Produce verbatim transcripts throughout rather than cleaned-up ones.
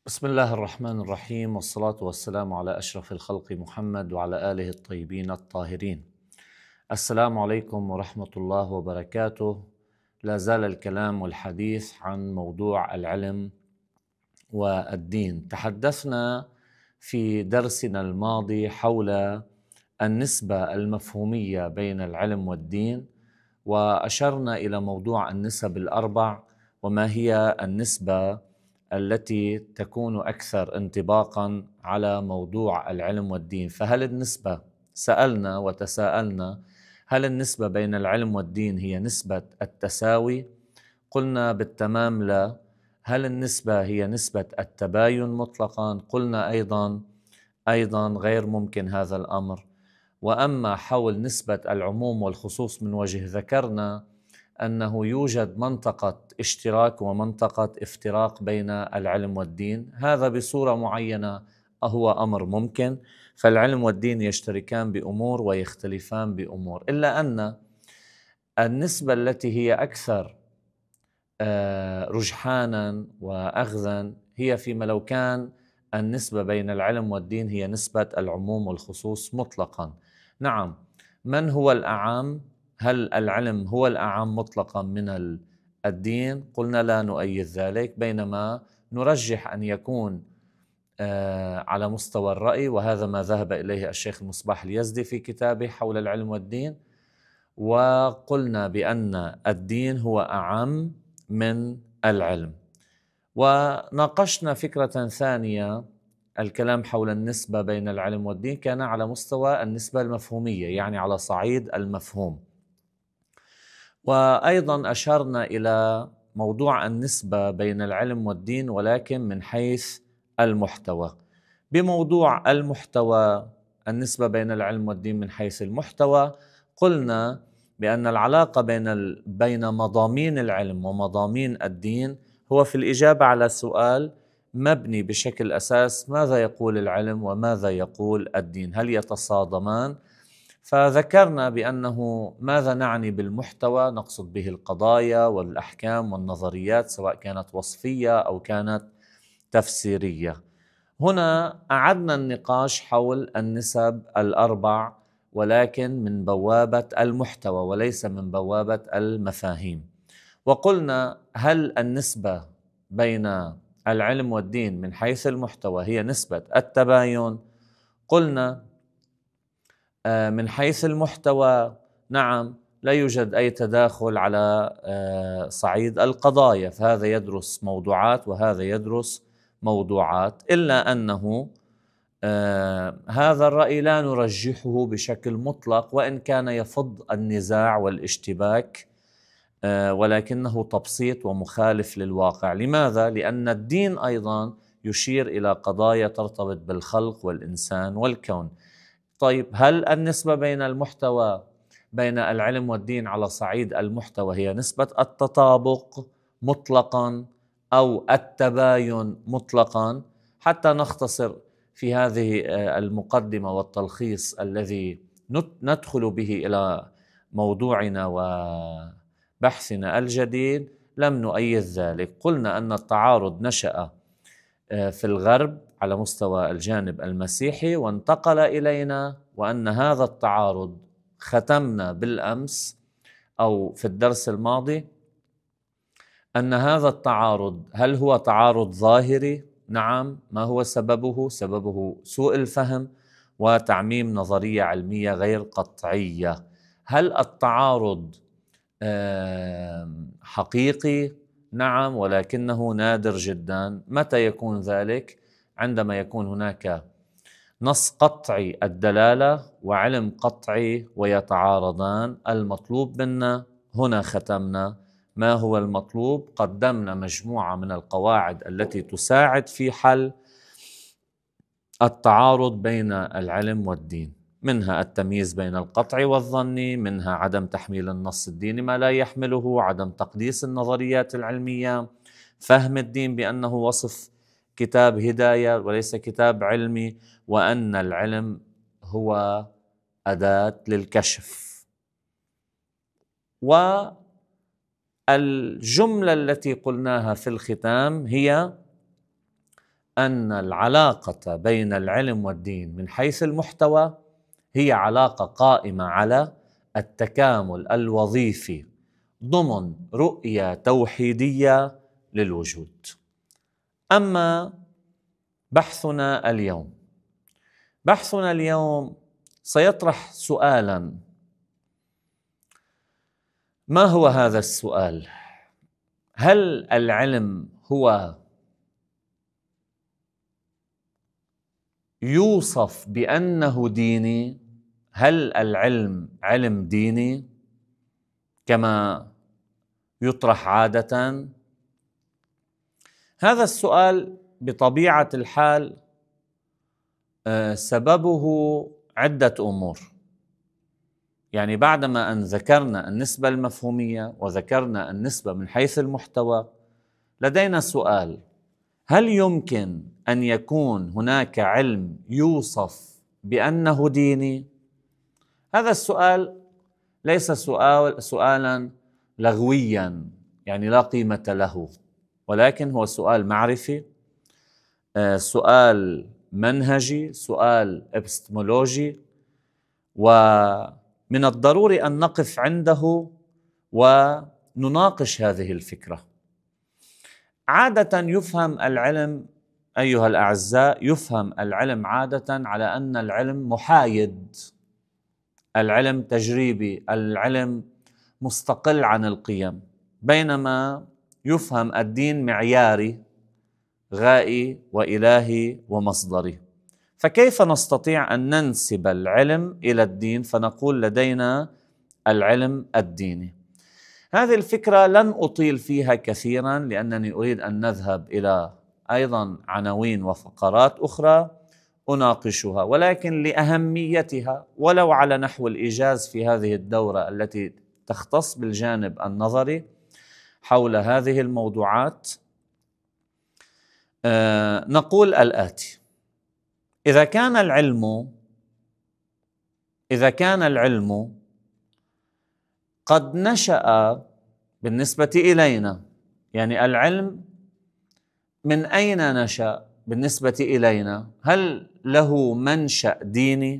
بسم الله الرحمن الرحيم، والصلاة والسلام على أشرف الخلق محمد وعلى آله الطيبين الطاهرين. السلام عليكم ورحمة الله وبركاته. لا زال الكلام والحديث عن موضوع العلم والدين. تحدثنا في درسنا الماضي حول النسبة المفهومية بين العلم والدين، وأشرنا إلى موضوع النسب الأربع، وما هي النسبة التي تكون أكثر انطباقاً على موضوع العلم والدين. فهل النسبة، سألنا وتساءلنا، هل النسبة بين العلم والدين هي نسبة التساوي؟ قلنا بالتمام لا. هل النسبة هي نسبة التباين مطلقاً؟ قلنا أيضاً أيضاً غير ممكن هذا الأمر. وأما حول نسبة العموم والخصوص من وجه، ذكرنا أنه يوجد منطقة اشتراك ومنطقة افتراق بين العلم والدين. هذا بصورة معينة هو أمر ممكن، فالعلم والدين يشتركان بأمور ويختلفان بأمور، إلا أن النسبة التي هي أكثر رجحانا وأخذا هي فيما لو كان النسبة بين العلم والدين هي نسبة العموم والخصوص مطلقا. نعم، من هو الأعم؟ هل العلم هو الأعم مطلقا من الدين؟ قلنا لا نؤيد ذلك، بينما نرجح أن يكون على مستوى الرأي، وهذا ما ذهب إليه الشيخ المصباح اليزدي في كتابه حول العلم والدين. وقلنا بأن الدين هو أعم من العلم. وناقشنا فكرة ثانية، الكلام حول النسبة بين العلم والدين كان على مستوى النسبة المفهومية، يعني على صعيد المفهوم. وأيضا أشرنا إلى موضوع النسبة بين العلم والدين ولكن من حيث المحتوى. بموضوع المحتوى، النسبة بين العلم والدين من حيث المحتوى، قلنا بأن العلاقة بين بين مضامين العلم ومضامين الدين هو في الإجابة على سؤال مبني بشكل أساس: ماذا يقول العلم وماذا يقول الدين؟ هل يتصادمان؟ فذكرنا بأنه ماذا نعني بالمحتوى؟ نقصد به القضايا والأحكام والنظريات، سواء كانت وصفية أو كانت تفسيرية. هنا أعدنا النقاش حول النسب الأربع، ولكن من بوابة المحتوى وليس من بوابة المفاهيم. وقلنا هل النسبة بين العلم والدين من حيث المحتوى هي نسبة التباين؟ قلنا من حيث المحتوى نعم، لا يوجد أي تداخل على صعيد القضايا، فهذا يدرس موضوعات وهذا يدرس موضوعات، إلا أنه هذا الرأي لا نرجحه بشكل مطلق، وإن كان يفض النزاع والاشتباك، ولكنه تبسيط ومخالف للواقع. لماذا؟ لأن الدين أيضا يشير إلى قضايا ترتبط بالخلق والإنسان والكون. طيب، هل النسبة بين المحتوى بين العلم والدين على صعيد المحتوى هي نسبة التطابق مطلقا أو التباين مطلقا؟ حتى نختصر في هذه المقدمة والتلخيص الذي ندخل به إلى موضوعنا وبحثنا الجديد، لم نؤيد ذلك. قلنا أن التعارض نشأ في الغرب على مستوى الجانب المسيحي وانتقل إلينا، وأن هذا التعارض ختمنا بالأمس أو في الدرس الماضي أن هذا التعارض هل هو تعارض ظاهري؟ نعم. ما هو سببه؟ سببه سوء الفهم وتعميم نظرية علمية غير قطعية. هل التعارض حقيقي؟ نعم، ولكنه نادر جدا. متى يكون ذلك؟ عندما يكون هناك نص قطعي الدلالة وعلم قطعي ويتعارضان. المطلوب منا هنا ختمنا. ما هو المطلوب؟ قدمنا مجموعة من القواعد التي تساعد في حل التعارض بين العلم والدين، منها التمييز بين القطعي والظني، منها عدم تحميل النص الديني ما لا يحمله، عدم تقديس النظريات العلمية، فهم الدين بأنه وصف كتاب هداية وليس كتاب علمي، وأن العلم هو أداة للكشف. والجملة التي قلناها في الختام هي أن العلاقة بين العلم والدين من حيث المحتوى هي علاقة قائمة على التكامل الوظيفي ضمن رؤية توحيدية للوجود. أما بحثنا اليوم بحثنا اليوم سيطرح سؤالاً. ما هو هذا السؤال؟ هل العلم هو يوصف بأنه ديني؟ هل العلم علم ديني كما يطرح عادة؟ هذا السؤال بطبيعة الحال سببه عدة أمور. يعني بعدما أن ذكرنا النسبة المفهومية وذكرنا النسبة من حيث المحتوى، لدينا سؤال: هل يمكن أن يكون هناك علم يوصف بأنه ديني؟ هذا السؤال ليس سؤال سؤالا لغويا يعني لا قيمة له، ولكن هو سؤال معرفي، سؤال منهجي، سؤال إبستمولوجي، ومن الضروري أن نقف عنده ونناقش هذه الفكرة. عادة يفهم العلم أيها الأعزاء يفهم العلم عادة على أن العلم محايد، العلم تجريبي، العلم مستقل عن القيم، بينما يفهم الدين معياري غائي وإلهي ومصدري. فكيف نستطيع أن ننسب العلم إلى الدين فنقول لدينا العلم الديني؟ هذه الفكرة لن أطيل فيها كثيرا لأنني أريد أن نذهب إلى أيضا عناوين وفقرات أخرى أناقشها، ولكن لأهميتها ولو على نحو الإيجاز في هذه الدورة التي تختص بالجانب النظري حول هذه الموضوعات، آه نقول الآتي: إذا كان العلم إذا كان العلم قد نشأ بالنسبة إلينا، يعني العلم من أين نشأ بالنسبة إلينا؟ هل له منشأ ديني؟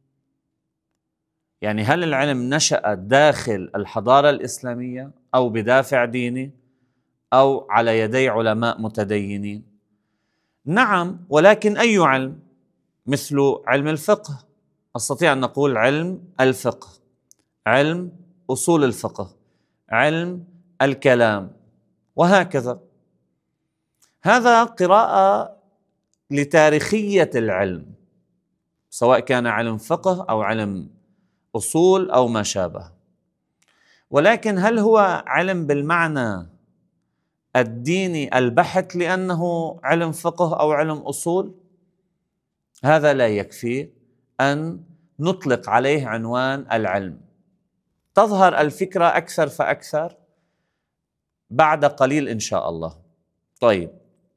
يعني هل العلم نشأ داخل الحضارة الإسلامية أو بدافع ديني أو على يدي علماء متدينين؟ نعم، ولكن أي علم؟ مثل علم الفقه، أستطيع أن نقول علم الفقه، علم أصول الفقه، علم الكلام، وهكذا. هذا قراءة لتاريخية العلم، سواء كان علم فقه أو علم أصول أو ما شابه. ولكن هل هو علم بالمعنى الديني البحت لأنه علم فقه أو علم أصول؟ هذا لا يكفي أن نطلق عليه عنوان العلم. تظهر الفكرة أكثر فأكثر بعد قليل إن شاء الله. طيب،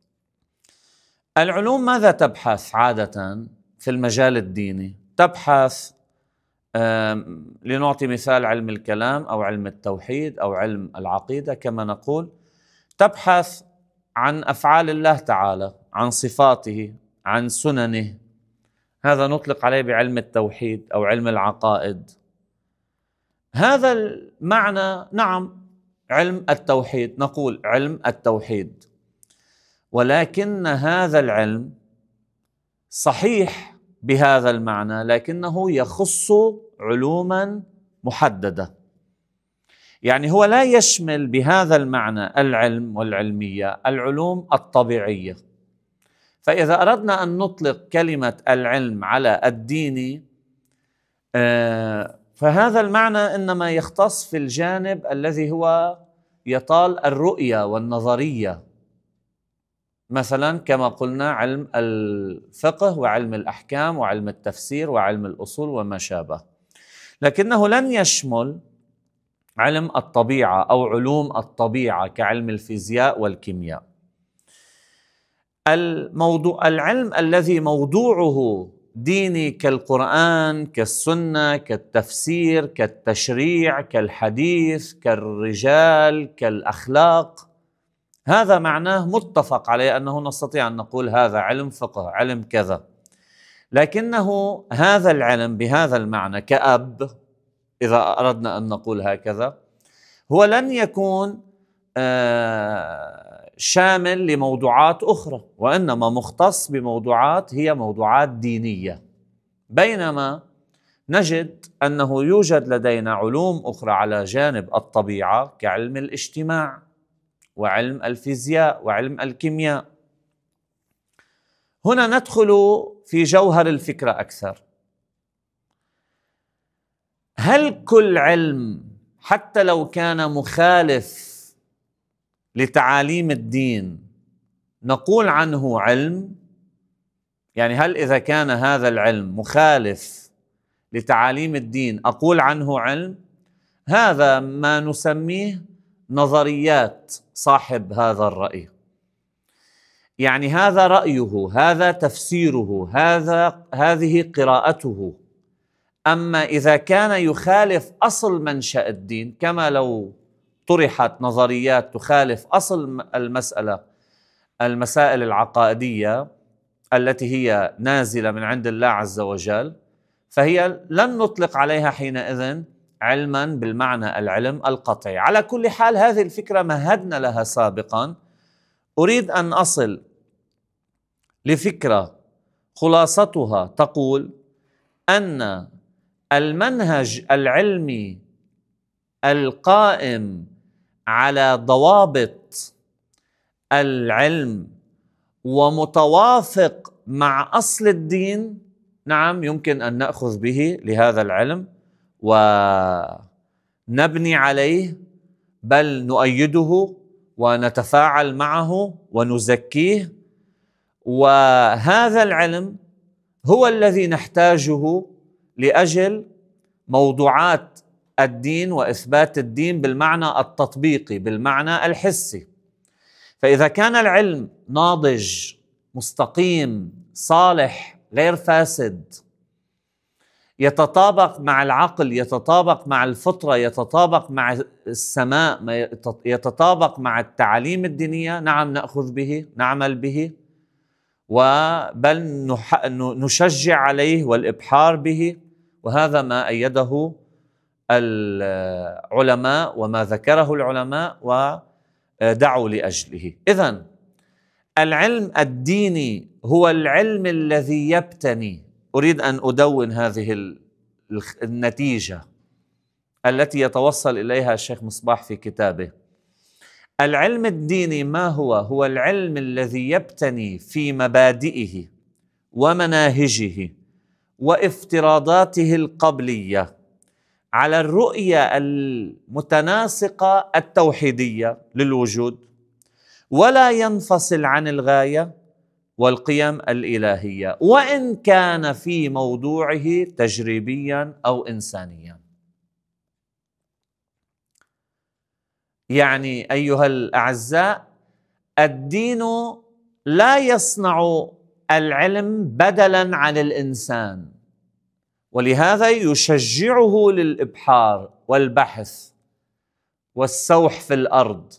العلوم ماذا تبحث عادة في المجال الديني؟ تبحث لنعطي مثال علم الكلام أو علم التوحيد أو علم العقيدة كما نقول، تبحث عن أفعال الله تعالى، عن صفاته، عن سننه. هذا نطلق عليه بعلم التوحيد أو علم العقائد. هذا المعنى نعم علم التوحيد، نقول علم التوحيد، ولكن هذا العلم صحيح بهذا المعنى لكنه يخص علوما محددة. يعني هو لا يشمل بهذا المعنى العلم والعلمية العلوم الطبيعية. فإذا أردنا أن نطلق كلمة العلم على الدين فهذا المعنى إنما يختص في الجانب الذي هو يطال الرؤية والنظرية، مثلا كما قلنا علم الفقه وعلم الأحكام وعلم التفسير وعلم الأصول وما شابه، لكنه لن يشمل علم الطبيعة أو علوم الطبيعة كعلم الفيزياء والكيمياء. الموضوع العلم الذي موضوعه ديني كالقرآن، كالسنة، كالتفسير، كالتشريع، كالحديث، كالرجال، كالأخلاق، هذا معناه متفق عليه أنه نستطيع أن نقول هذا علم فقه، علم كذا. لكنه هذا العلم بهذا المعنى كأب، إذا أردنا أن نقول هكذا، هو لن يكون شامل لموضوعات أخرى، وإنما مختص بموضوعات هي موضوعات دينية. بينما نجد أنه يوجد لدينا علوم أخرى على جانب الطبيعة كعلم الاجتماع وعلم الفيزياء وعلم الكيمياء. هنا ندخل في جوهر الفكرة أكثر. هل كل علم حتى لو كان مخالف لتعاليم الدين نقول عنه علم؟ يعني هل إذا كان هذا العلم مخالف لتعاليم الدين أقول عنه علم؟ هذا ما نسميه نظريات صاحب هذا الرأي. يعني هذا رأيه، هذا تفسيره، هذا هذه قراءته. أما إذا كان يخالف أصل منشأ الدين، كما لو طرحت نظريات تخالف أصل المسألة، المسائل العقائدية التي هي نازلة من عند الله عز وجل، فهي لن نطلق عليها حينئذ علما بالمعنى العلم القطعي. على كل حال هذه الفكرة مهدنا لها سابقا. أريد أن أصل لفكرة خلاصتها تقول أن المنهج العلمي القائم على ضوابط العلم ومتوافق مع أصل الدين، نعم يمكن أن نأخذ به لهذا العلم ونبني عليه، بل نؤيده ونتفاعل معه ونزكيه. وهذا العلم هو الذي نحتاجه لأجل موضوعات الدين وإثبات الدين بالمعنى التطبيقي، بالمعنى الحسي. فإذا كان العلم ناضج مستقيم صالح غير فاسد، يتطابق مع العقل، يتطابق مع الفطرة، يتطابق مع السماء، يتطابق مع التعاليم الدينية، نعم نأخذ به، نعمل به، وبل نشجع عليه والإبحار به. وهذا ما أيده العلماء وما ذكره العلماء ودعوا لأجله. إذن العلم الديني هو العلم الذي يبتني، أريد أن أدون هذه النتيجة التي يتوصل إليها الشيخ مصباح في كتابه. العلم الديني ما هو؟ هو العلم الذي يبتني في مبادئه ومناهجه وافتراضاته القبلية على الرؤية المتناسقة التوحيدية للوجود، ولا ينفصل عن الغاية والقيم الإلهية، وإن كان في موضوعه تجريبيا أو إنسانيا. يعني أيها الأعزاء، الدين لا يصنع العلم بدلا عن الإنسان، ولهذا يشجعه للإبحار والبحث والسوح في الأرض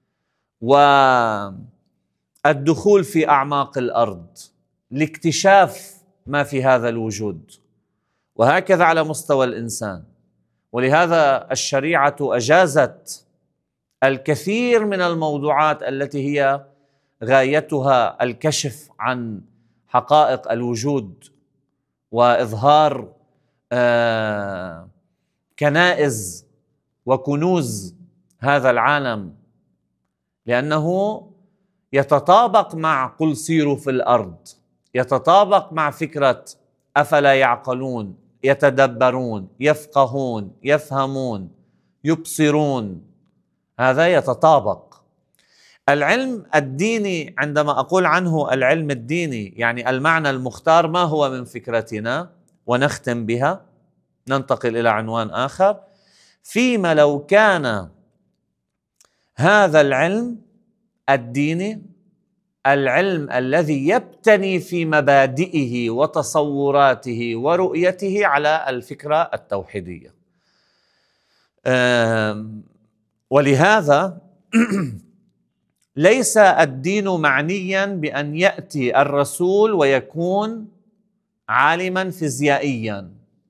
والدخول في أعماق الأرض لاكتشاف ما في هذا الوجود، وهكذا على مستوى الإنسان. ولهذا الشريعة أجازت الكثير من الموضوعات التي هي غايتها الكشف عن حقائق الوجود وإظهار آه كنائز وكنوز هذا العالم، لأنه يتطابق مع قل سيروا في الأرض، يتطابق مع فكرة أفلا يعقلون، يتدبرون، يفقهون، يفهمون، يبصرون. هذا يتطابق. العلم الديني، عندما أقول عنه العلم الديني، يعني المعنى المختار ما هو من فكرتنا، ونختم بها ننتقل إلى عنوان آخر. فيما لو كان هذا العلم الديني العلم الذي يبتني في مبادئه وتصوراته ورؤيته على الفكرة التوحيدية. ولهذا ليس الدين معنيا بأن يأتي الرسول ويكون عالما فيزيائيا.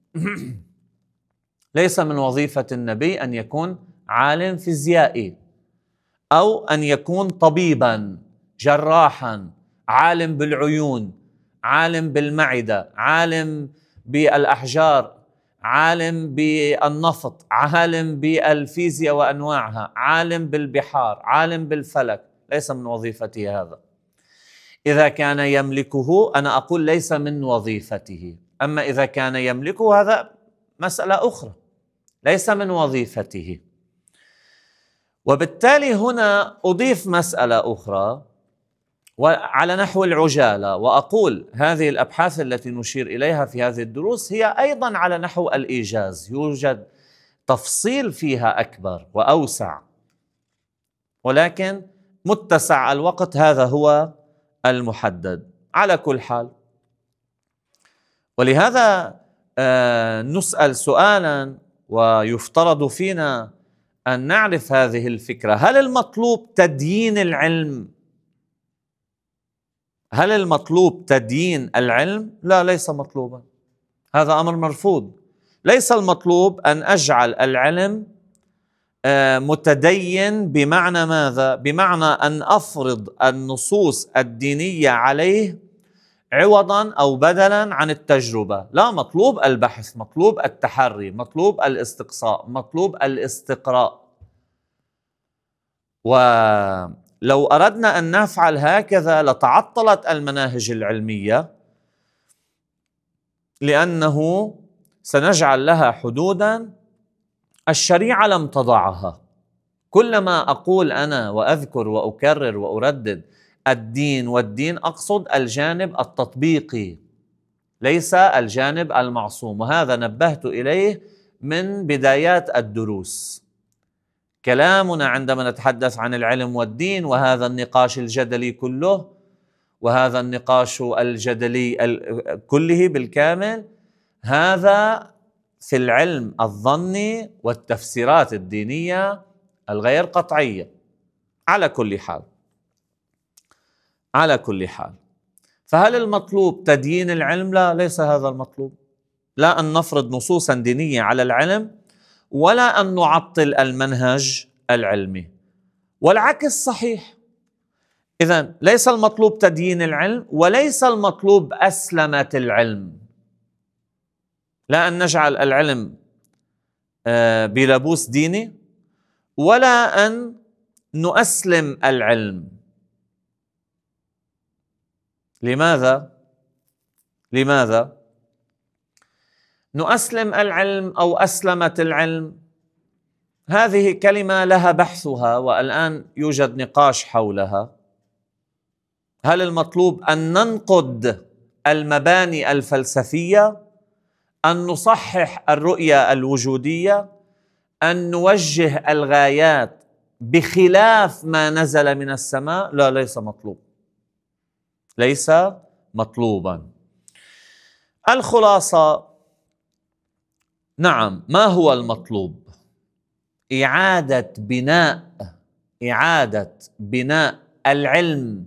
ليس من وظيفة النبي أن يكون عالم فيزيائي، أو أن يكون طبيبا، جراحا، عالم بالعيون، عالم بالمعدة، عالم بالأحجار، عالم بالنفط، عالم بالفيزياء وأنواعها، عالم بالبحار، عالم بالفلك. ليس من وظيفته هذا. إذا كان يملكه أنا أقول ليس من وظيفته، أما إذا كان يملكه هذا مسألة أخرى، ليس من وظيفته. وبالتالي هنا أضيف مسألة أخرى وعلى نحو العجالة، وأقول هذه الأبحاث التي نشير إليها في هذه الدروس هي أيضا على نحو الإيجاز، يوجد تفصيل فيها أكبر وأوسع، ولكن متسع الوقت هذا هو المحدد. على كل حال، ولهذا آه نسأل سؤالا، ويفترض فينا أن نعرف هذه الفكرة: هل المطلوب تديين العلم؟ هل المطلوب تديين العلم؟ لا، ليس مطلوبا، هذا أمر مرفوض. ليس المطلوب أن أجعل العلم متدين بمعنى ماذا؟ بمعنى أن أفرض النصوص الدينية عليه عوضا أو بدلا عن التجربة. لا، مطلوب البحث، مطلوب التحري، مطلوب الاستقصاء، مطلوب الاستقراء. ولو أردنا أن نفعل هكذا لتعطلت المناهج العلمية، لأنه سنجعل لها حدودا الشريعة لم تضعها. كلما أقول أنا وأذكر وأكرر وأردد الدين والدين، أقصد الجانب التطبيقي، ليس الجانب المعصوم، وهذا نبهت إليه من بدايات الدروس. كلامنا عندما نتحدث عن العلم والدين، وهذا النقاش الجدلي كله، وهذا النقاش الجدلي كله بالكامل، هذا في العلم الظني والتفسيرات الدينية الغير قطعية. على كل حال على كل حال فهل المطلوب تديين العلم؟ لا، ليس هذا المطلوب. لا أن نفرض نصوصا دينية على العلم، ولا أن نعطل المنهج العلمي، والعكس صحيح. إذن ليس المطلوب تديين العلم، وليس المطلوب أسلمة العلم. لا أن نجعل العلم بلبوس ديني، ولا أن نؤسلم العلم. لماذا؟ لماذا نؤسلم العلم أو أسلمة العلم؟ هذه كلمة لها بحثها، والآن يوجد نقاش حولها. هل المطلوب أن ننقد المباني الفلسفية، أن نصحح الرؤية الوجودية، أن نوجه الغايات بخلاف ما نزل من السماء؟ لا، ليس مطلوب، ليس مطلوبا. الخلاصة: نعم، ما هو المطلوب؟ إعادة بناء إعادة بناء العلم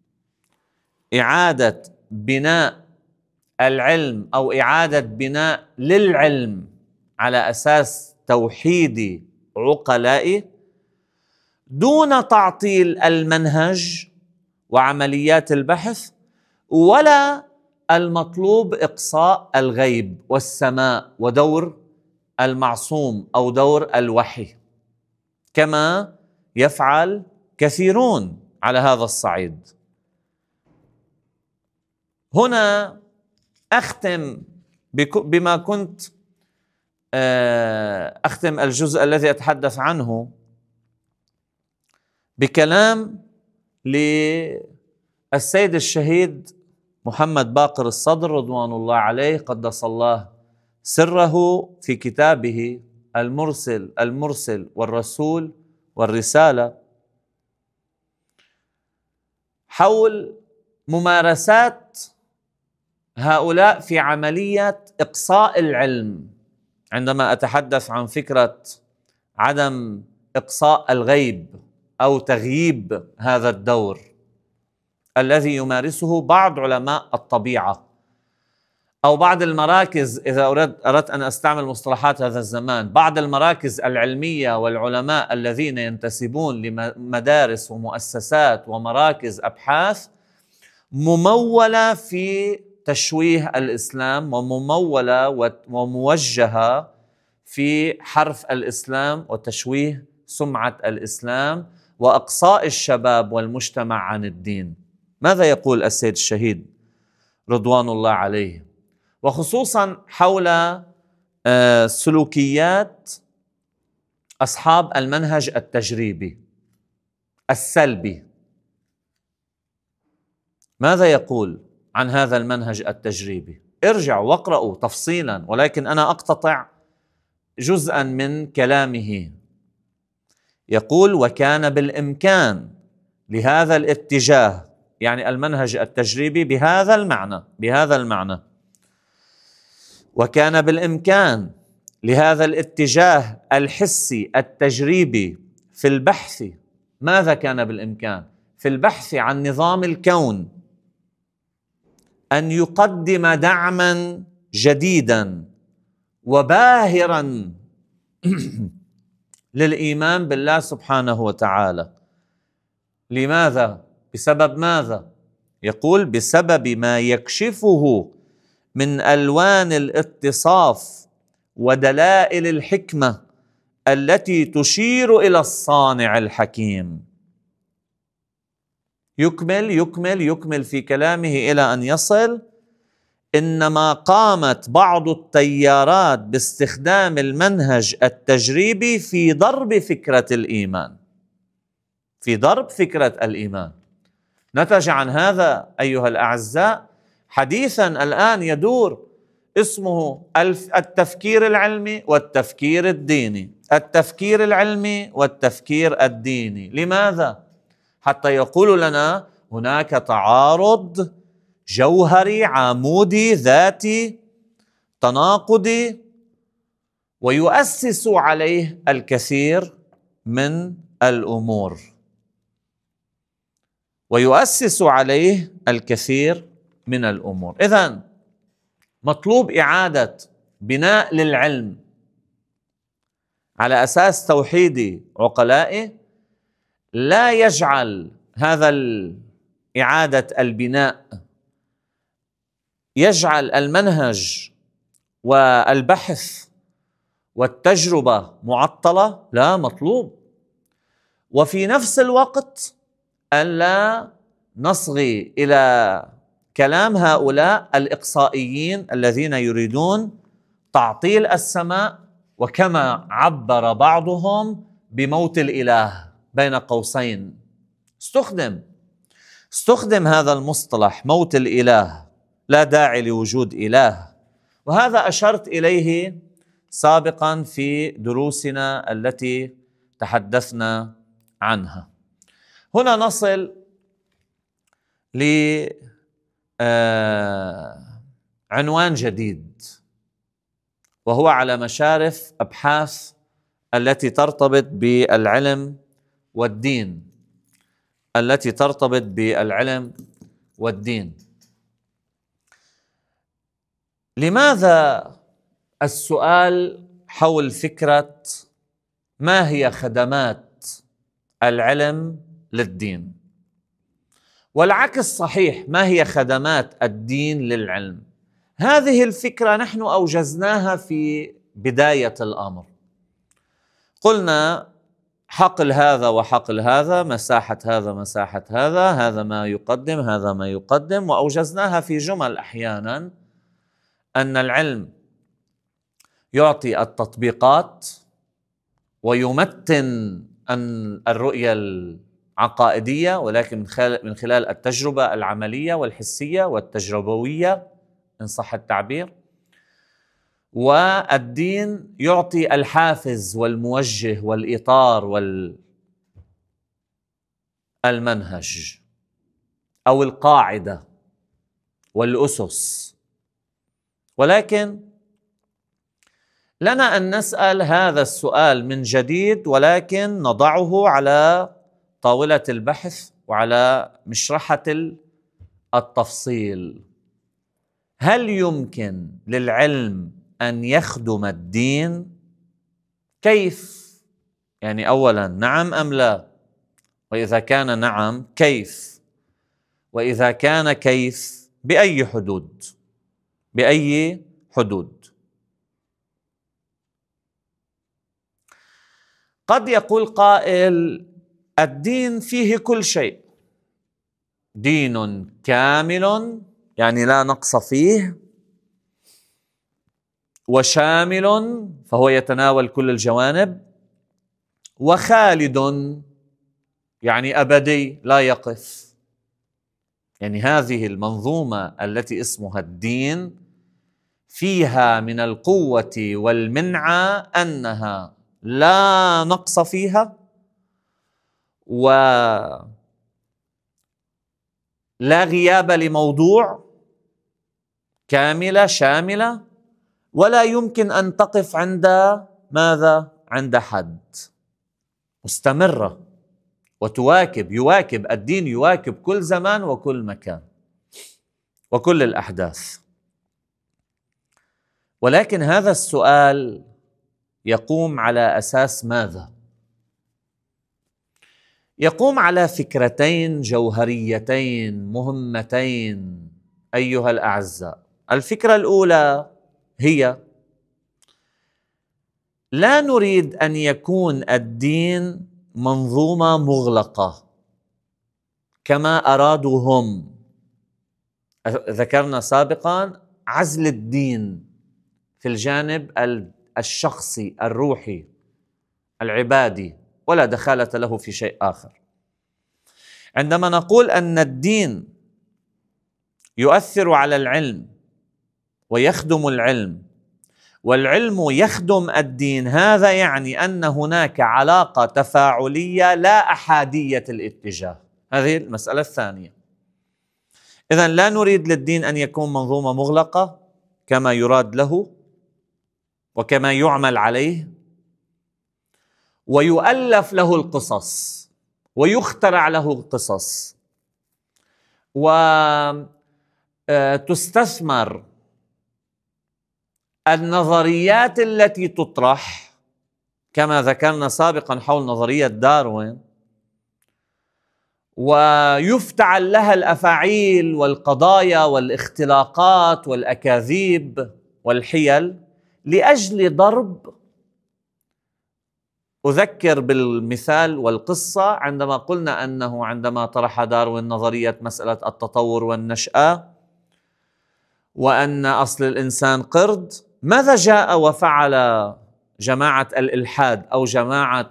إعادة بناء العلم أو إعادة بناء للعلم على أساس توحيدي عقلائي، دون تعطيل المنهج وعمليات البحث، ولا المطلوب إقصاء الغيب والسماء ودور المعصوم أو دور الوحي، كما يفعل كثيرون على هذا الصعيد. هنا أختم بما كنت أختم الجزء الذي أتحدث عنه بكلام للسيد الشهيد محمد باقر الصدر رضوان الله عليه قدس الله سره، في كتابه المرسل المرسل والرسول والرسالة، حول ممارسات هؤلاء في عملية إقصاء العلم. عندما أتحدث عن فكرة عدم إقصاء الغيب أو تغييب هذا الدور الذي يمارسه بعض علماء الطبيعة أو بعض المراكز، إذا أردت أن أستعمل مصطلحات هذا الزمان، بعض المراكز العلمية والعلماء الذين ينتسبون لمدارس ومؤسسات ومراكز أبحاث ممولة في تشويه الإسلام وممولة وموجهة في حرف الإسلام وتشويه سمعة الإسلام وأقصاء الشباب والمجتمع عن الدين. ماذا يقول السيد الشهيد رضوان الله عليه، وخصوصا حول سلوكيات أصحاب المنهج التجريبي السلبي؟ ماذا يقول عن هذا المنهج التجريبي؟ ارجعوا واقرأوا تفصيلا، ولكن أنا أقتطع جزءا من كلامه. يقول: وكان بالإمكان لهذا الاتجاه، يعني المنهج التجريبي بهذا المعنى بهذا المعنى وكان بالإمكان لهذا الاتجاه الحسي التجريبي في البحث. ماذا كان بالإمكان؟ في البحث عن نظام الكون أن يقدم دعما جديدا وباهرا للإيمان بالله سبحانه وتعالى. لماذا؟ بسبب ماذا؟ يقول: بسبب ما يكشفه من ألوان الاتصاف ودلائل الحكمة التي تشير إلى الصانع الحكيم. يكمل يكمل يكمل في كلامه إلى أن يصل: إنما قامت بعض التيارات باستخدام المنهج التجريبي في ضرب فكرة الإيمان في ضرب فكرة الإيمان. نتج عن هذا أيها الأعزاء حديثا الآن يدور اسمه التفكير العلمي والتفكير الديني، التفكير العلمي والتفكير الديني. لماذا؟ حتى يقول لنا هناك تعارض جوهري عمودي ذاتي تناقضي، ويؤسس عليه الكثير من الأمور ويؤسس عليه الكثير من الأمور. إذن مطلوب إعادة بناء للعلم على أساس توحيدي عقلائي لا يجعل هذا إعادة البناء يجعل المنهج والبحث والتجربة معطلة. لا، مطلوب. وفي نفس الوقت ألا نصغي إلى كلام هؤلاء الإقصائيين الذين يريدون تعطيل السماء، وكما عبر بعضهم بموت الإله بين قوسين. استخدم استخدم هذا المصطلح موت الإله، لا داعي لوجود إله. وهذا أشرت إليه سابقا في دروسنا التي تحدثنا عنها. هنا نصل لعنوان جديد، وهو على مشارف أبحاث التي ترتبط بالعلم والدين التي ترتبط بالعلم والدين. لماذا السؤال حول فكرة ما هي خدمات العلم للدين؟ والعكس صحيح، ما هي خدمات الدين للعلم؟ هذه الفكرة نحن أوجزناها في بداية الأمر. قلنا حقل هذا وحقل هذا، مساحة هذا مساحة هذا، هذا ما يقدم هذا ما يقدم، وأوجزناها في جمل أحيانا أن العلم يعطي التطبيقات ويمتن أن الرؤية العقائدية، ولكن من خلال التجربة العملية والحسية والتجربوية إن صح التعبير. والدين يعطي الحافز والموجه والإطار والمنهج أو القاعدة والأسس. ولكن لنا أن نسأل هذا السؤال من جديد، ولكن نضعه على طاولة البحث وعلى مشرحة التفصيل. هل يمكن للعلم أن يخدم الدين؟ كيف؟ يعني أولا نعم أم لا؟ وإذا كان نعم كيف؟ وإذا كان كيف بأي حدود؟ بأي حدود؟ قد يقول قائل الدين فيه كل شيء، دين كامل يعني لا نقص فيه، وشامل فهو يتناول كل الجوانب، وخالد يعني أبدي لا يقف. يعني هذه المنظومة التي اسمها الدين فيها من القوة والمنعة أنها لا نقص فيها ولا غياب لموضوع، كاملة شاملة، ولا يمكن أن تقف عند ماذا؟ عند حد، مستمرة وتواكب، يواكب الدين، يواكب كل زمان وكل مكان وكل الأحداث. ولكن هذا السؤال يقوم على أساس ماذا؟ يقوم على فكرتين جوهريتين مهمتين أيها الأعزاء. الفكرة الأولى هي لا نريد أن يكون الدين منظومة مغلقة كما أرادوا هم. ذكرنا سابقا عزل الدين في الجانب الشخصي الروحي العبادي، ولا دخالة له في شيء آخر. عندما نقول أن الدين يؤثر على العلم ويخدم العلم والعلم يخدم الدين، هذا يعني أن هناك علاقة تفاعلية لا أحادية الاتجاه. هذه المسألة الثانية. إذن لا نريد للدين أن يكون منظومة مغلقة كما يراد له وكما يعمل عليه، ويؤلف له القصص ويخترع له القصص وتستثمر النظريات التي تطرح كما ذكرنا سابقا حول نظرية داروين، ويفتعل لها الأفاعيل والقضايا والاختلاقات والأكاذيب والحيل لأجل ضرب. أذكر بالمثال والقصة عندما قلنا أنه عندما طرح داروين نظرية مسألة التطور والنشأة وأن أصل الإنسان قرد، ماذا جاء وفعل جماعة الإلحاد أو جماعة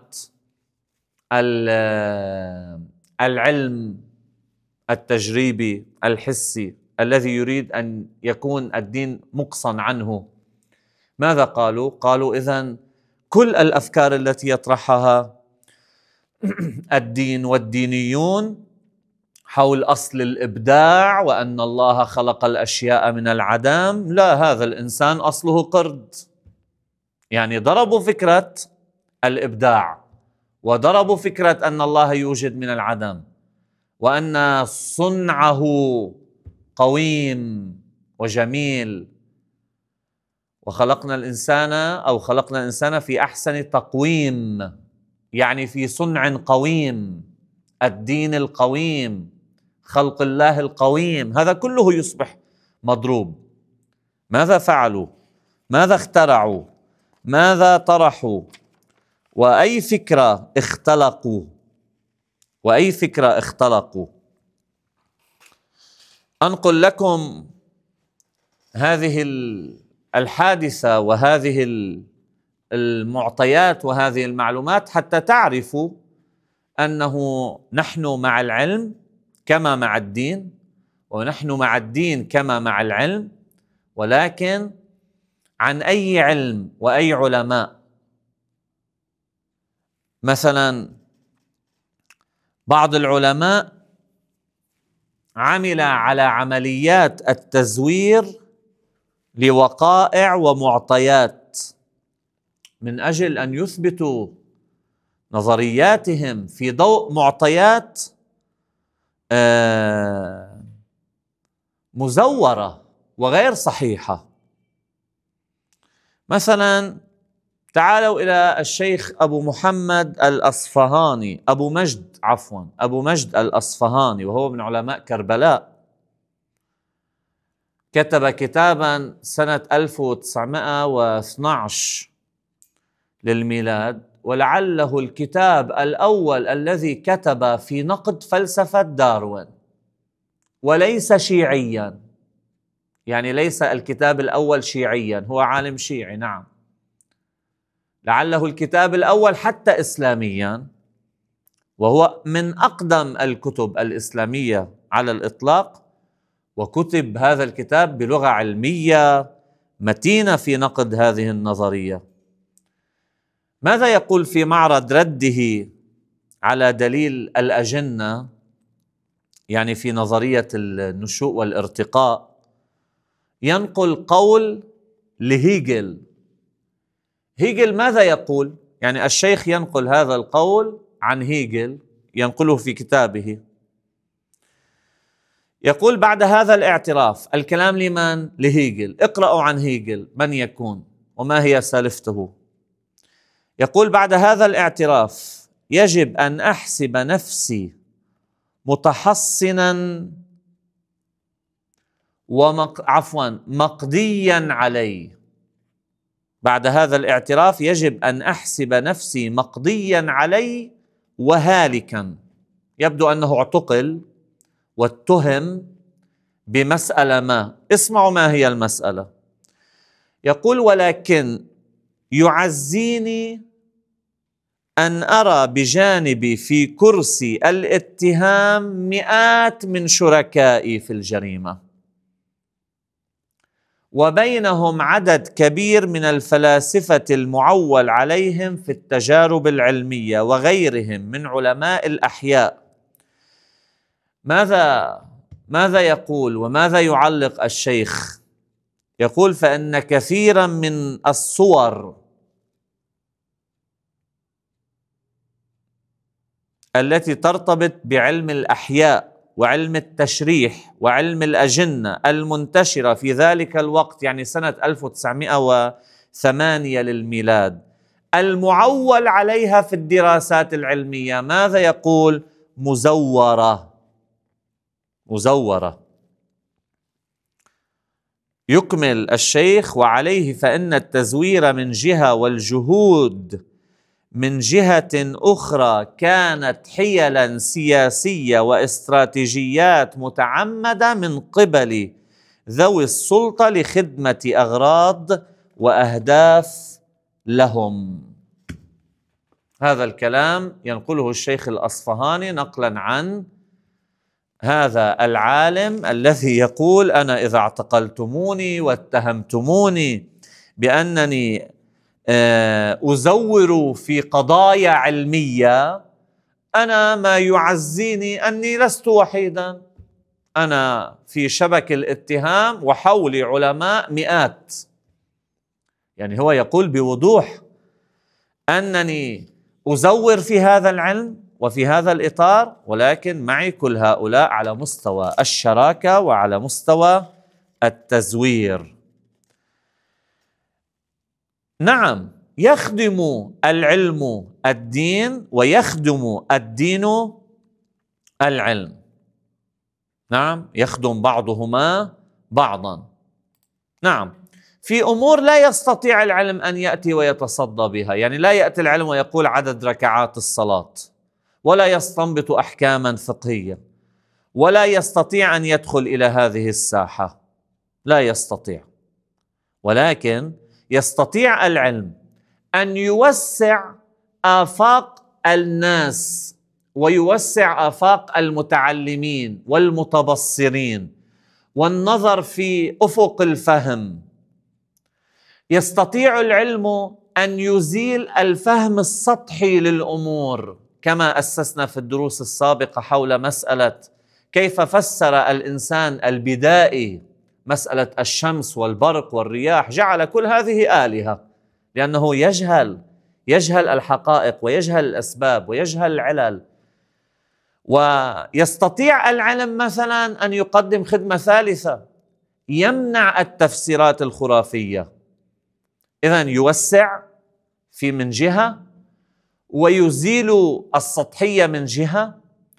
العلم التجريبي الحسي الذي يريد أن يكون الدين مقصا عنه؟ ماذا قالوا؟ قالوا إذن كل الأفكار التي يطرحها الدين والدينيون حول أصل الإبداع وأن الله خلق الأشياء من العدم، لا، هذا الإنسان أصله قرد. يعني ضربوا فكرة الإبداع وضربوا فكرة أن الله يوجد من العدم وأن صنعه قويم وجميل، وخلقنا الإنسان أو خلقنا الإنسان في أحسن تقويم، يعني في صنع قويم، الدين القويم، خلق الله القويم، هذا كله يصبح مضروب. ماذا فعلوا؟ ماذا اخترعوا؟ ماذا طرحوا؟ وأي فكرة اختلقوا؟ وأي فكرة اختلقوا؟ أنقل لكم هذه الحادثة وهذه المعطيات وهذه المعلومات حتى تعرفوا أنه نحن مع العلم كما مع الدين، ونحن مع الدين كما مع العلم، ولكن عن أي علم وأي علماء. مثلا بعض العلماء عمل على عمليات التزوير لوقائع ومعطيات من أجل أن يثبتوا نظرياتهم في ضوء معطيات مزورة وغير صحيحة. مثلا تعالوا إلى الشيخ أبو محمد الأصفهاني أبو مجد عفوا أبو مجد الأصفهاني، وهو من علماء كربلاء. كتب كتابا سنة ألف وتسعمائة واثني عشر للميلاد، ولعله الكتاب الأول الذي كتب في نقد فلسفة داروين، وليس شيعيا، يعني ليس الكتاب الأول شيعيا، هو عالم شيعي نعم، لعله الكتاب الأول حتى إسلاميا، وهو من أقدم الكتب الإسلامية على الإطلاق، وكتب هذا الكتاب بلغة علمية متينة في نقد هذه النظرية. ماذا يقول في معرض رده على دليل الأجنة، يعني في نظرية النشوء والارتقاء؟ ينقل قول لهيجل. هيجل ماذا يقول؟ يعني الشيخ ينقل هذا القول عن هيجل، ينقله في كتابه. يقول بعد هذا الاعتراف، الكلام لمن؟ لهيجل. اقرأوا عن هيجل من يكون وما هي سالفته. يقول بعد هذا الاعتراف يجب أن أحسب نفسي متحصنا ومق... عفوا مقضيا علي. بعد هذا الاعتراف يجب أن أحسب نفسي مقضيا علي وهالكا. يبدو أنه اعتقل واتهم بمسألة ما. اسمعوا ما هي المسألة. يقول ولكن يعزيني أن أرى بجانبي في كرسي الاتهام مئات من شركائي في الجريمة، وبينهم عدد كبير من الفلاسفة المعول عليهم في التجارب العلمية وغيرهم من علماء الأحياء. ماذا ماذا يقول وماذا يعلق الشيخ؟ يقول فإن كثيرا من الصور التي ترتبط بعلم الأحياء وعلم التشريح وعلم الأجنة المنتشرة في ذلك الوقت، يعني سنة ألف وتسعمائة وثمانية للميلاد، المعول عليها في الدراسات العلمية، ماذا يقول؟ مزورة. مزورة. يكمل الشيخ وعليه فإن التزوير من جهة والجهود من جهة أخرى كانت حيلا سياسية واستراتيجيات متعمدة من قبل ذوي السلطة لخدمة أغراض وأهداف لهم. هذا الكلام ينقله الشيخ الأصفهاني نقلا عن هذا العالم الذي يقول أنا إذا اعتقلتموني واتهمتموني بأنني أزور في قضايا علمية، أنا ما يعزيني أني لست وحيدا، أنا في شبك الاتهام وحولي علماء مئات. يعني هو يقول بوضوح أنني أزور في هذا العلم وفي هذا الإطار، ولكن معي كل هؤلاء على مستوى الشراكة وعلى مستوى التزوير. نعم، يخدم العلم الدين ويخدم الدين العلم. نعم، يخدم بعضهما بعضا. نعم، في أمور لا يستطيع العلم أن يأتي ويتصدى بها، يعني لا يأتي العلم ويقول عدد ركعات الصلاة، ولا يستنبط أحكاما فقهية، ولا يستطيع أن يدخل إلى هذه الساحة، لا يستطيع. ولكن يستطيع العلم أن يوسع آفاق الناس ويوسع آفاق المتعلمين والمتبصرين والنظر في أفق الفهم. يستطيع العلم أن يزيل الفهم السطحي للأمور، كما أسسنا في الدروس السابقة حول مسألة كيف فسر الإنسان البدائي مسألة الشمس والبرق والرياح، جعل كل هذه آلهة لأنه يجهل يجهل الحقائق ويجهل الأسباب ويجهل العلل، ويستطيع العلم مثلا أن يقدم خدمة ثالثة، يمنع التفسيرات الخرافية. إذن يوسع في من جهة، ويزيل السطحية من جهة،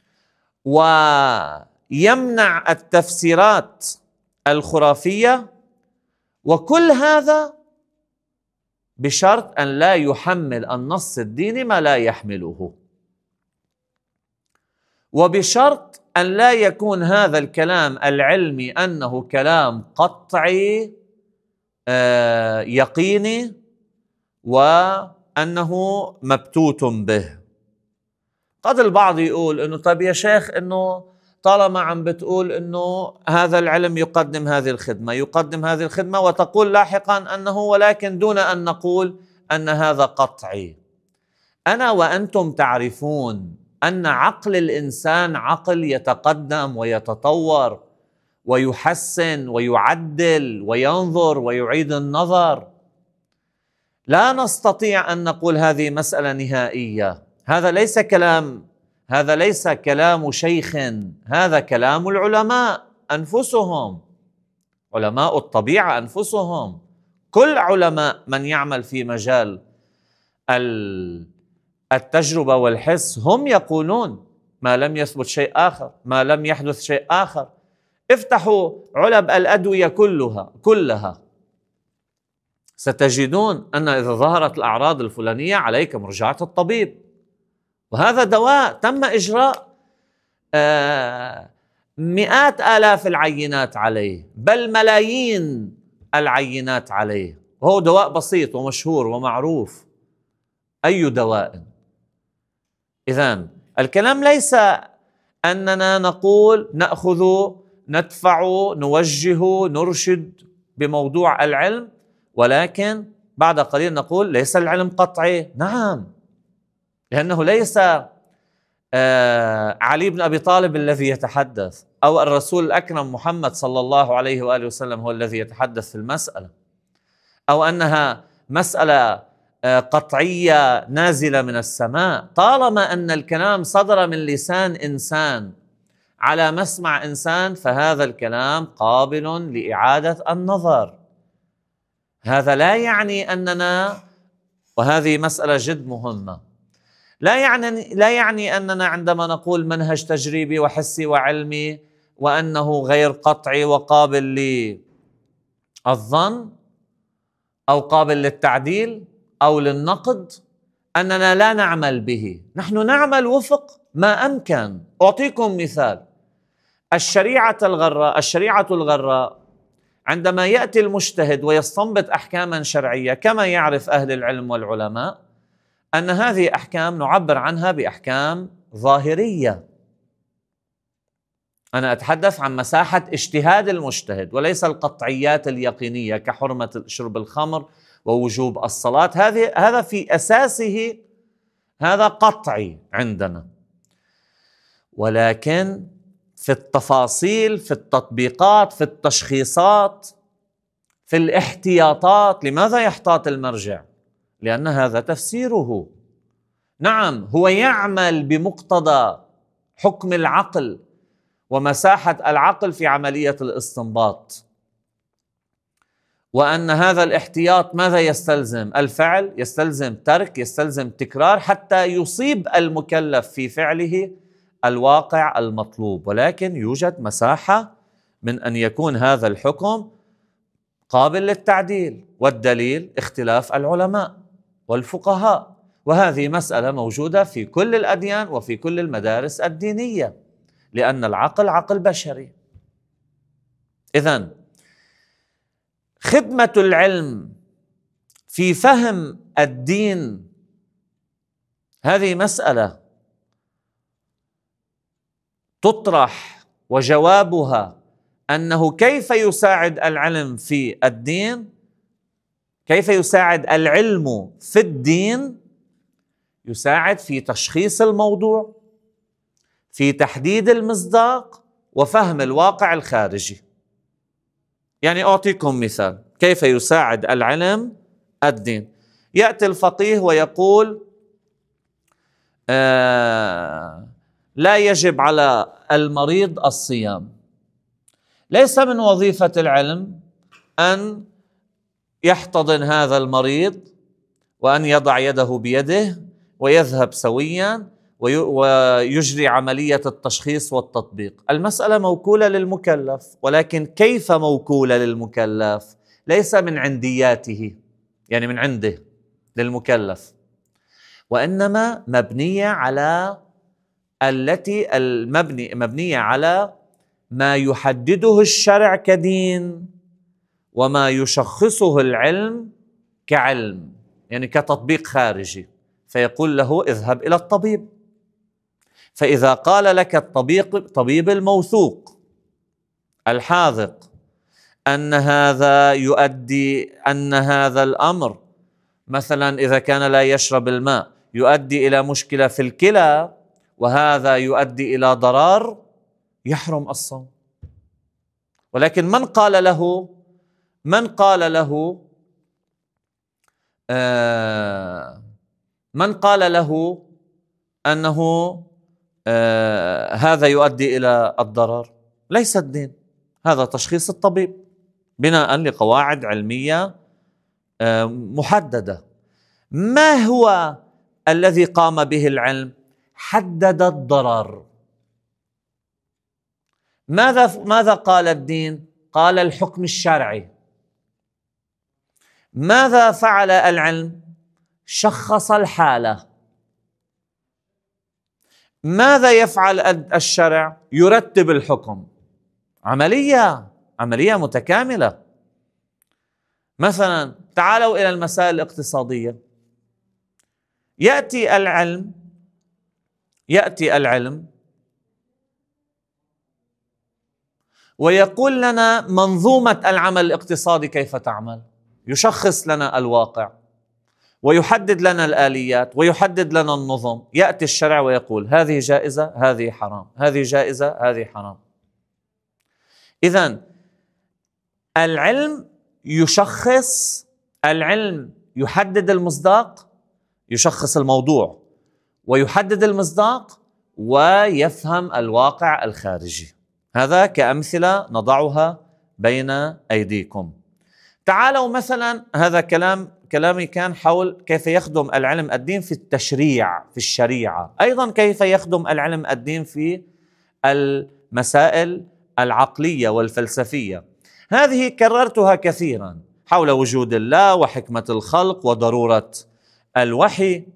ويمنع التفسيرات الخرافية، وكل هذا بشرط أن لا يحمل النص الديني ما لا يحمله، وبشرط أن لا يكون هذا الكلام العلمي أنه كلام قطعي آه يقيني وأنه مبتوت به. قد البعض يقول إنه طيب يا شيخ، إنه طالما عم بتقول إنه هذا العلم يقدم هذه الخدمة يقدم هذه الخدمة وتقول لاحقا أنه ولكن دون أن نقول أن هذا قطعي. أنا وأنتم تعرفون أن عقل الإنسان عقل يتقدم ويتطور ويحسن ويعدل وينظر ويعيد النظر. لا نستطيع أن نقول هذه مسألة نهائية. هذا ليس كلام هذا ليس كلام شيخ، هذا كلام العلماء أنفسهم، علماء الطبيعة أنفسهم. كل علماء من يعمل في مجال التجربة والحس هم يقولون ما لم يثبت شيء آخر، ما لم يحدث شيء آخر. افتحوا علب الأدوية كلها كلها ستجدون أن إذا ظهرت الأعراض الفلانية عليك مراجعة الطبيب، وهذا دواء تم إجراء آه مئات آلاف العينات عليه، بل ملايين العينات عليه، وهو دواء بسيط ومشهور ومعروف. أي دواء؟ إذن الكلام ليس أننا نقول نأخذ ندفع نوجه نرشد بموضوع العلم، ولكن بعد قليل نقول ليس العلم قطعي. نعم، لأنه ليس آه علي بن أبي طالب الذي يتحدث أو الرسول الأكرم محمد صلى الله عليه وآله وسلم هو الذي يتحدث في المسألة، أو أنها مسألة آه قطعية نازلة من السماء. طالما أن الكلام صدر من لسان إنسان على مسمع إنسان فهذا الكلام قابل لإعادة النظر. هذا لا يعني أننا، وهذه مسألة جد مهمة، لا يعني لا يعني أننا عندما نقول منهج تجريبي وحسي وعلمي وأنه غير قطعي وقابل للظن أو قابل للتعديل أو للنقد أننا لا نعمل به. نحن نعمل وفق ما أمكن. أعطيكم مثال: الشريعة الغراء الشريعة الغراء عندما يأتي المجتهد ويستنبط أحكاما شرعية، كما يعرف أهل العلم والعلماء أن هذه أحكام نعبر عنها بأحكام ظاهرية. أنا أتحدث عن مساحة اجتهاد المجتهد وليس القطعيات اليقينية كحرمة شرب الخمر ووجوب الصلاة. هذه هذا في أساسه هذا قطعي عندنا، ولكن في التفاصيل، في التطبيقات، في التشخيصات، في الاحتياطات. لماذا يحتاط المرجع؟ لأن هذا تفسيره. نعم، هو يعمل بمقتضى حكم العقل ومساحة العقل في عملية الاستنباط، وأن هذا الاحتياط ماذا يستلزم؟ الفعل، يستلزم ترك، يستلزم تكرار حتى يصيب المكلف في فعله الواقع المطلوب. ولكن يوجد مساحة من أن يكون هذا الحكم قابل للتعديل، والدليل اختلاف العلماء والفقهاء، وهذه مسألة موجودة في كل الأديان وفي كل المدارس الدينية، لأن العقل عقل بشري. إذن خدمة العلم في فهم الدين هذه مسألة تطرح، وجوابها أنه كيف يساعد العلم في الدين، كيف يساعد العلم في الدين؟ يساعد في تشخيص الموضوع، في تحديد المصداق، وفهم الواقع الخارجي. يعني أعطيكم مثال كيف يساعد العلم الدين. يأتي الفقيه ويقول آه لا يجب على المريض الصيام. ليس من وظيفة العلم أن يحتضن هذا المريض وأن يضع يده بيده ويذهب سويا ويجري عملية التشخيص والتطبيق. المسألة موكولة للمكلف، ولكن كيف موكولة للمكلف؟ ليس من عندياته، يعني من عنده للمكلف، وإنما مبنية على التي المبني مبنية على ما يحدده الشرع كدين وما يشخصه العلم كعلم، يعني كتطبيق خارجي. فيقول له اذهب إلى الطبيب، فإذا قال لك الطبيب طبيب الموثوق الحاذق أن هذا يؤدي أن هذا الأمر مثلا إذا كان لا يشرب الماء يؤدي إلى مشكلة في الكلى وهذا يؤدي إلى ضرر، يحرم الصوم. ولكن من قال له من قال له آه من قال له أنه آه هذا يؤدي إلى الضرر؟ ليس الدين، هذا تشخيص الطبيب بناء لقواعد علمية آه محددة. ما هو الذي قام به العلم؟ حدد الضرر. ماذا ماذا قال الدين؟ قال الحكم الشرعي. ماذا فعل العلم؟ شخص الحالة. ماذا يفعل الشرع؟ يرتب الحكم. عملية عملية متكاملة. مثلا تعالوا إلى المسائل الاقتصادية. يأتي العلم يأتي العلم ويقول لنا منظومة العمل الاقتصادي كيف تعمل، يشخص لنا الواقع ويحدد لنا الآليات ويحدد لنا النظم. يأتي الشرع ويقول هذه جائزة، هذه حرام، هذه جائزة، هذه حرام. إذن العلم يشخص، العلم يحدد المصداق، يشخص الموضوع ويحدد المصداق ويفهم الواقع الخارجي. هذا كأمثلة نضعها بين أيديكم. تعالوا مثلا، هذا كلام كلامي كان حول كيف يخدم العلم الدين في التشريع في الشريعة، أيضا كيف يخدم العلم الدين في المسائل العقلية والفلسفية. هذه كررتها كثيرا حول وجود الله وحكمة الخلق وضرورة الوحي.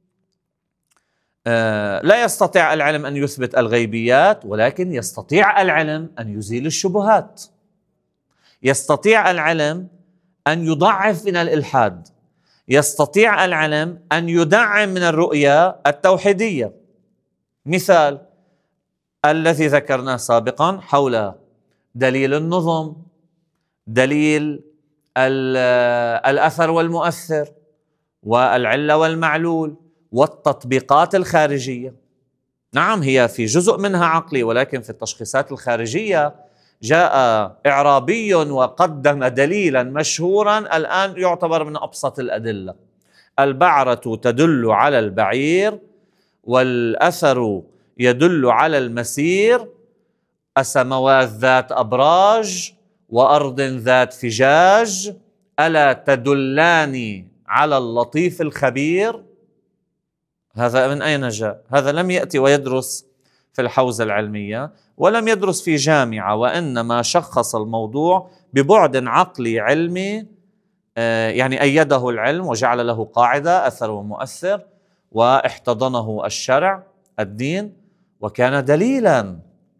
آه لا يستطيع العلم أن يثبت الغيبيات، ولكن يستطيع العلم أن يزيل الشبهات. يستطيع العلم أن يضعف من الإلحاد. يستطيع العلم أن يدعم من الرؤية التوحيدية. مثال الذي ذكرناه سابقا حول دليل النظم، دليل الأثر والمؤثر، والعلة والمعلول، والتطبيقات الخارجية. نعم هي في جزء منها عقلي، ولكن في التشخيصات الخارجية جاء إعرابي وقدم دليلا مشهورا الآن يعتبر من أبسط الأدلة: البعرة تدل على البعير والأثر يدل على المسير، السماوات ذات أبراج وأرض ذات فجاج، ألا تدلان على اللطيف الخبير. هذا من أين جاء؟ هذا لم يأتي ويدرس في الحوزة العلمية ولم يدرس في جامعة، وإنما شخص الموضوع ببعد عقلي علمي، يعني أيده العلم وجعل له قاعدة أثر ومؤثر، واحتضنه الشرع الدين وكان دليلا.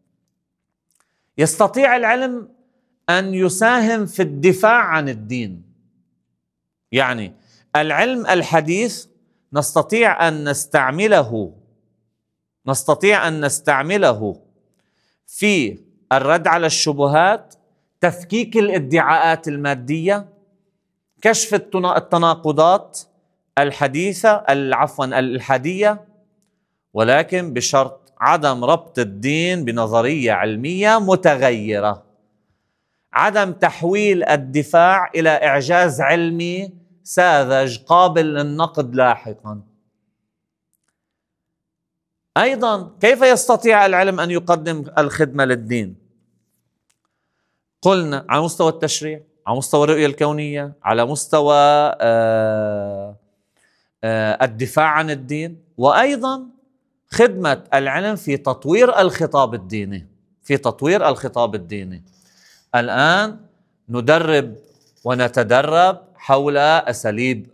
يستطيع العلم أن يساهم في الدفاع عن الدين. يعني العلم الحديث نستطيع أن نستعمله نستطيع أن نستعمله في الرد على الشبهات، تفكيك الادعاءات المادية، كشف التناقضات الحديثة عفوا الإلحادية، ولكن بشرط عدم ربط الدين بنظرية علمية متغيرة، عدم تحويل الدفاع إلى إعجاز علمي ساذج قابل للنقد لاحقا. أيضا كيف يستطيع العلم أن يقدم الخدمة للدين؟ قلنا على مستوى التشريع، على مستوى الرؤية الكونية، على مستوى آه آه الدفاع عن الدين، وأيضا خدمة العلم في تطوير الخطاب الديني، في تطوير الخطاب الديني. الآن ندرب ونتدرب حول أساليب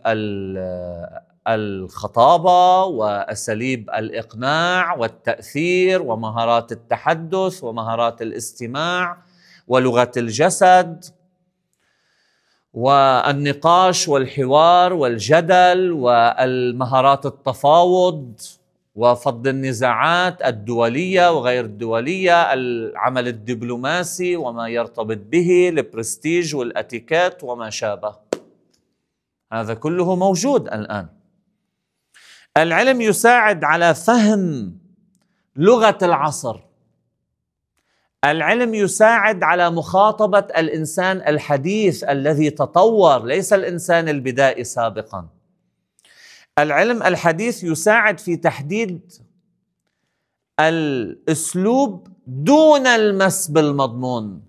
الخطابة وأساليب الإقناع والتأثير ومهارات التحدث ومهارات الاستماع ولغة الجسد والنقاش والحوار والجدل والمهارات التفاوض وفض النزاعات الدولية وغير الدولية، العمل الدبلوماسي وما يرتبط به، البرستيج والاتيكيت وما شابه. هذا كله موجود الآن. العلم يساعد على فهم لغة العصر. العلم يساعد على مخاطبة الإنسان الحديث الذي تطور، ليس الإنسان البدائي سابقا. العلم الحديث يساعد في تحديد الأسلوب دون المس بالمضمون،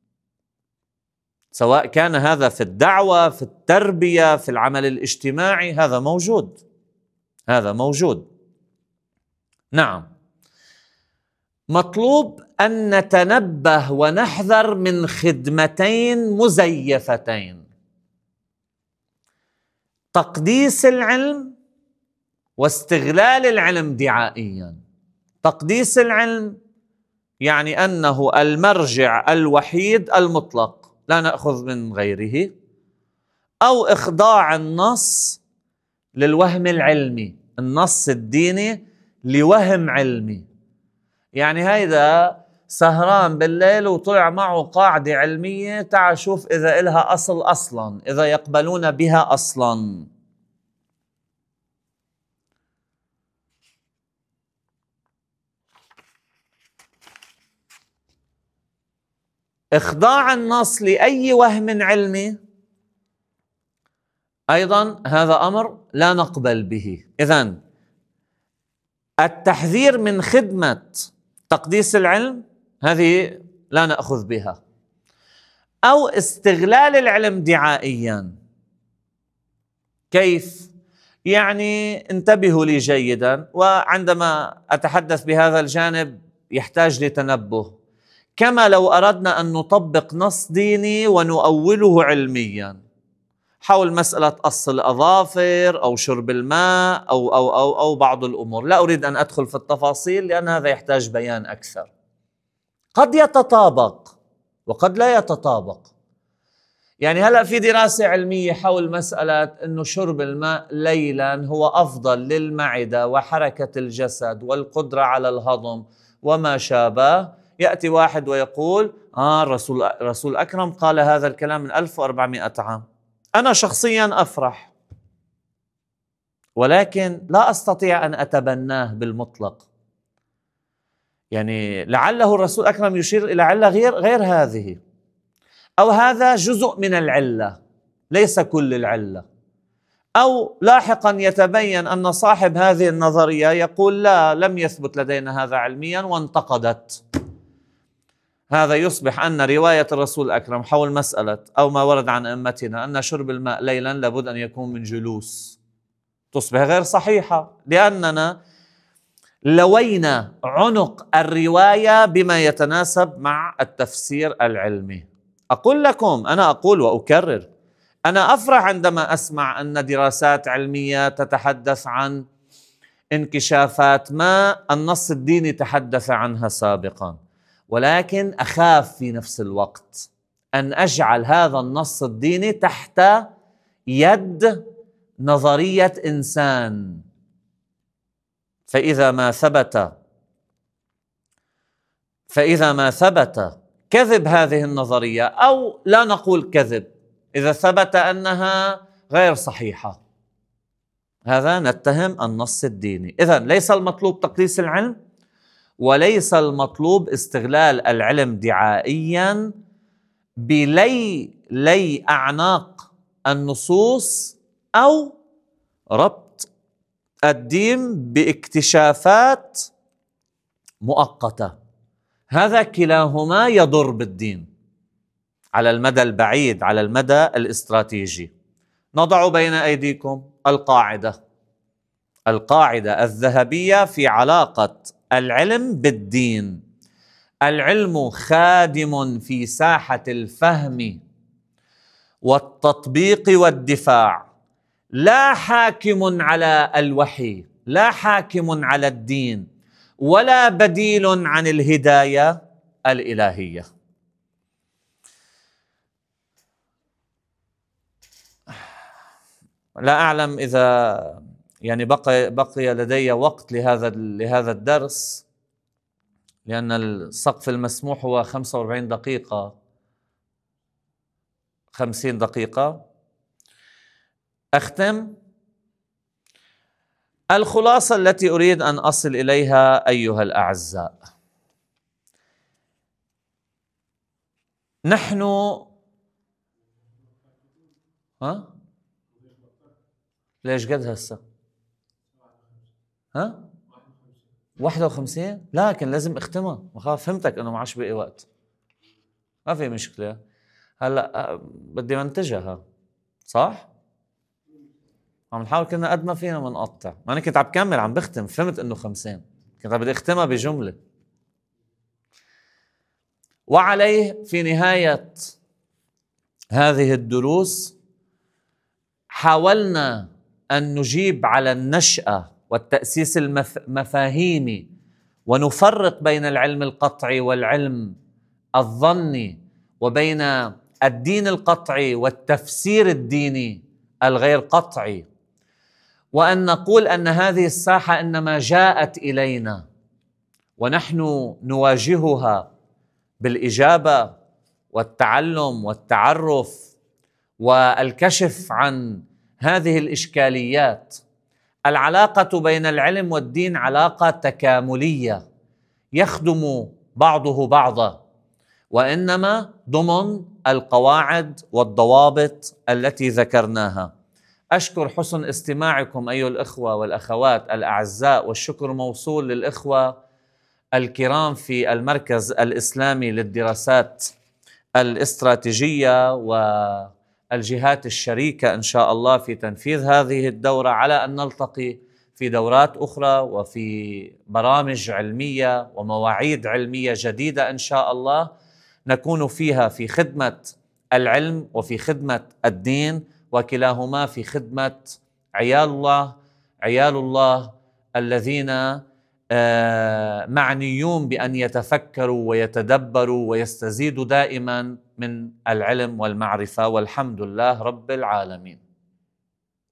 سواء كان هذا في الدعوة، في التربية، في العمل الاجتماعي، هذا موجود، هذا موجود. نعم، مطلوب أن نتنبه ونحذر من خدمتين مزيفتين: تقديس العلم واستغلال العلم دعائيا. تقديس العلم يعني أنه المرجع الوحيد المطلق، لا نأخذ من غيره، أو إخضاع النص للوهم العلمي، النص الديني لوهم علمي. يعني هيدا سهران بالليل وطلع معه قاعدة علمية، تعال شوف إذا إلها أصل أصلا، إذا يقبلون بها أصلا. إخضاع النص لأي وهم علمي أيضا هذا أمر لا نقبل به. إذن التحذير من خدمة تقديس العلم هذه لا نأخذ بها، أو استغلال العلم دعائيا. كيف؟ يعني انتبهوا لي جيدا، وعندما أتحدث بهذا الجانب يحتاج لتنبه. كما لو أردنا أن نطبق نص ديني ونؤوله علميا حول مسألة قص الأظافر أو شرب الماء أو, أو, أو, أو بعض الأمور، لا أريد أن أدخل في التفاصيل لأن هذا يحتاج بيان أكثر. قد يتطابق وقد لا يتطابق. يعني هلأ في دراسة علمية حول مسألة أنه شرب الماء ليلا هو أفضل للمعدة وحركة الجسد والقدرة على الهضم وما شابه. يأتي واحد ويقول آه الرسول رسول أكرم قال هذا الكلام من ألف وأربعمائة عام. أنا شخصيا أفرح، ولكن لا أستطيع أن أتبناه بالمطلق. يعني لعله الرسول أكرم يشير إلى علة غير غير هذه، أو هذا جزء من العلة ليس كل العلة، أو لاحقا يتبين أن صاحب هذه النظرية يقول لا لم يثبت لدينا هذا علميا وانتقدت. هذا يصبح أن رواية الرسول الأكرم حول مسألة أو ما ورد عن أئمتنا أن شرب الماء ليلا لابد أن يكون من جلوس تصبح غير صحيحة، لأننا لوينا عنق الرواية بما يتناسب مع التفسير العلمي. أقول لكم، أنا أقول وأكرر، أنا أفرح عندما أسمع أن دراسات علمية تتحدث عن انكشافات ما النص الديني تحدث عنها سابقا، ولكن أخاف في نفس الوقت أن أجعل هذا النص الديني تحت يد نظرية إنسان. فإذا ما ثبت فإذا ما ثبت كذب هذه النظرية، أو لا نقول كذب، إذا ثبت أنها غير صحيحة، هذا نتهم النص الديني. إذن ليس المطلوب تقديس العلم، وليس المطلوب استغلال العلم دعائيا بلي لي أعناق النصوص أو ربط الدين باكتشافات مؤقتة. هذا كلاهما يضر بالدين على المدى البعيد، على المدى الاستراتيجي. نضع بين أيديكم القاعدة القاعدة الذهبية في علاقة العلم بالدين. العلم خادم في ساحة الفهم والتطبيق والدفاع، لا حاكم على الوحي، لا حاكم على الدين، ولا بديل عن الهداية الإلهية. لا أعلم إذا يعني بقي بقي لدي وقت لهذا لهذا الدرس، لأن السقف المسموح هو خمسة وأربعين دقيقة، خمسين دقيقة. أختم. الخلاصة التي أريد أن أصل إليها أيها الأعزاء: نحن ها ليش قد هسه؟ ها واحد وخمسين؟ لكن لازم اختمها، مخاف فهمتك انه ما عادش بقي وقت، ما في مشكلة. هلا بدي منتجها صح؟ عم نحاول كنا قد ما فينا منقطع، ما انا كنت عم بكمل عم بختم، فهمت انه خمسين، كنت بدي اختمها بجملة. وعليه في نهاية هذه الدروس حاولنا أن نجيب على النشأة والتأسيس المفاهيمي، ونفرق بين العلم القطعي والعلم الظني، وبين الدين القطعي والتفسير الديني الغير قطعي، وأن نقول أن هذه الساحة إنما جاءت إلينا ونحن نواجهها بالإجابة والتعلم والتعرف والكشف عن هذه الإشكاليات. العلاقة بين العلم والدين علاقة تكاملية يخدم بعضه بعضا، وإنما ضمن القواعد والضوابط التي ذكرناها. أشكر حسن استماعكم أيها الإخوة والأخوات الأعزاء، والشكر موصول للإخوة الكرام في المركز الإسلامي للدراسات الاستراتيجية والجهات الشريكة إن شاء الله في تنفيذ هذه الدورة، على أن نلتقي في دورات أخرى وفي برامج علمية ومواعيد علمية جديدة إن شاء الله، نكون فيها في خدمة العلم وفي خدمة الدين، وكلاهما في خدمة عيال الله عيال الله الذين معنيون بأن يتفكروا ويتدبروا ويستزيدوا دائما من العلم والمعرفة، والحمد لله رب العالمين.